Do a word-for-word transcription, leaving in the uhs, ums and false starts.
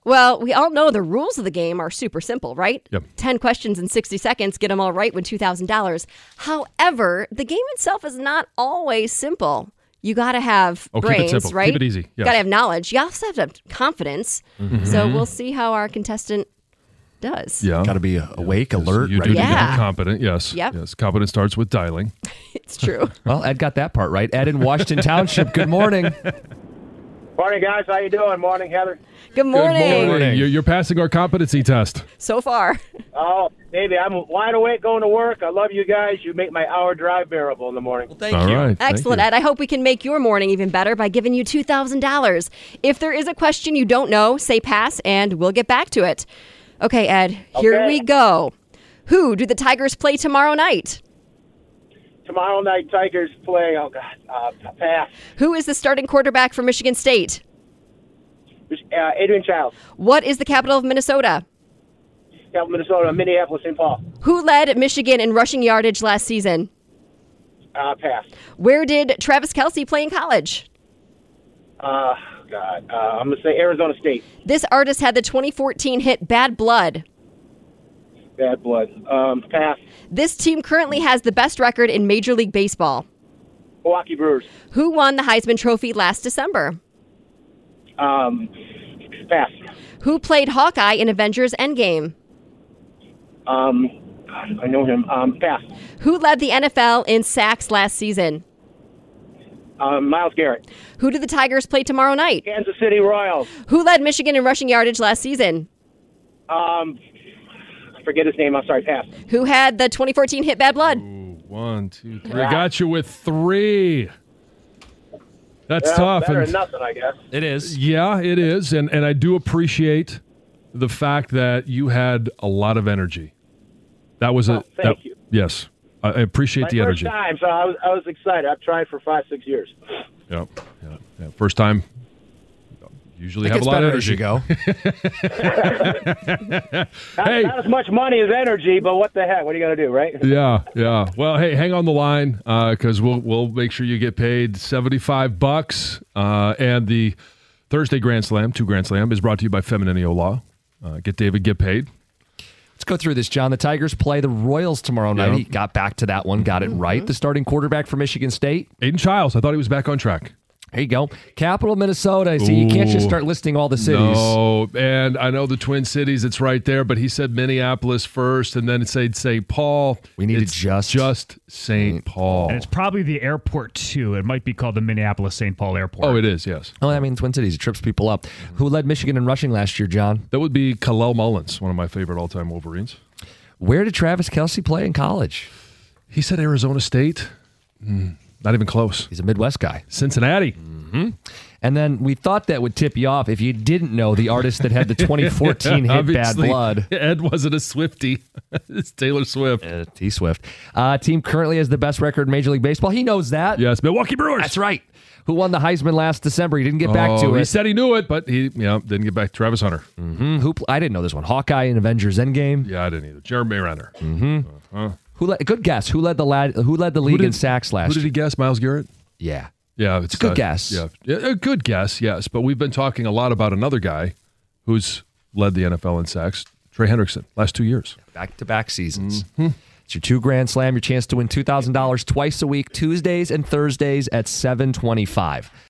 Well, we all know the rules of the game are super simple, right? Yep. ten questions in sixty seconds, get them all right, win two thousand dollars. However, the game itself is not always simple. You got to have Oh, keep it brains, simple. right? Keep it easy. You Yes. got to have knowledge. You also have to have confidence. Mhm. So we'll see how our contestant does. Yeah. Got to be awake, alert, You do ready need to to Yeah. be competent. Yes. Yep. Yes. Competence starts with dialing. It's true. Well, Ed got that part right. Ed in Washington Township, good morning. Morning, guys. How you doing? Morning, Heather. Good morning. Good morning. You're, you're passing our competency test. So far. Oh, baby, I'm wide awake going to work. I love you guys. You make my hour drive bearable in the morning. Well, thank All right. Thank Excellent, you. Ed. I hope we can make your morning even better by giving you two thousand dollars. If there is a question you don't know, say pass, and we'll get back to it. Okay, Ed, here Okay. we go. Who do the Tigers play tomorrow night? Tomorrow night, Tigers play. Oh, God. Uh, pass. Who is the starting quarterback for Michigan State? Uh, Adrian Childs. What is the capital of Minnesota? Capital, Minnesota, Minneapolis, Saint Paul. Who led Michigan in rushing yardage last season? Uh, pass. Where did Travis Kelce play in college? Uh, God. Uh, I'm going to say Arizona State. This artist had the twenty fourteen hit Bad Blood. Bad blood. Um, pass. This team currently has the best record in Major League Baseball. Milwaukee Brewers. Who won the Heisman Trophy last December? Um, pass. Who played Hawkeye in Avengers Endgame? Um, God, I know him. Um, pass. Who led the N F L in sacks last season? Um, Myles Garrett. Who do the Tigers play tomorrow night? Kansas City Royals. Who led Michigan in rushing yardage last season? Um, I forget his name. I'm sorry. Pass. Who had the twenty fourteen hit Bad Blood? Ooh, one, two, three. Got you with three. That's Well, tough. Better And- than nothing, I guess. It is. Yeah, it is. And and I do appreciate the fact that you had a lot of energy. That was a Oh, thank that- you. Yes. I I appreciate My the first energy. time, so I was I was excited. I've tried for five, six years. Yep. Yeah, yeah. First time. Usually It have gets a lot better of as you energy. go. Not, Hey. not as much money as energy, but what the heck? What are you gonna do, right? Yeah, yeah. Well, hey, hang on the line because we'll we'll make sure you get paid seventy-five bucks. Uh, and the Thursday Grand Slam, two Grand Slam, is brought to you by Femininio Law. Uh, get David, get paid. Let's go through this, John. The Tigers play the Royals tomorrow night. Yeah. He got back to that one, got it right. The starting quarterback for Michigan State. Aiden Childs. I thought he was back on track. There you go. Capital Minnesota. See, you can't just Ooh. start listing all the cities. No, and I know the Twin Cities. It's right there, but he said Minneapolis first, and then it said Saint Paul. We need to It's just- just Saint Paul. And it's probably the airport, too. It might be called the Minneapolis-Saint Paul Airport. Oh, it is. Yes, Oh, I mean, Twin Cities. It trips people up. Who led Michigan in rushing last year, John? that would be Khalil Mullins, one of my favorite all-time Wolverines. Where did Travis Kelce play in college? He said Arizona State. Mm, not even close. He's a Midwest guy. Cincinnati. And then we thought that would tip you off if you didn't know the artist that had the twenty fourteen hit Bad Obviously, Blood. Ed wasn't a Swiftie. It's Taylor Swift. Uh, T Swift. Uh, team currently has the best record in Major League Baseball. He knows that. Yes, Milwaukee Brewers. That's right. Who won the Heisman last December? He didn't get back Oh, to he it. said he knew it, but he you know, didn't get back. Travis Hunter. Mm, who? Pl- I didn't know this one. Hawkeye in Avengers Endgame. Yeah, I didn't either. Jeremy Renner. Who? Led, good guess. Who led the lad? Who led the league did- in sacks last Who did he year? guess? Miles Garrett? Yeah. Yeah, it's a good uh, guess. Yeah, yeah, a good guess, yes. But we've been talking a lot about another guy who's led the N F L in sacks, Trey Hendrickson, last two years. Back to back seasons. Mm-hmm. It's your two Grand Slam. Your chance to win two thousand dollars twice a week, Tuesdays and Thursdays at seven twenty-five.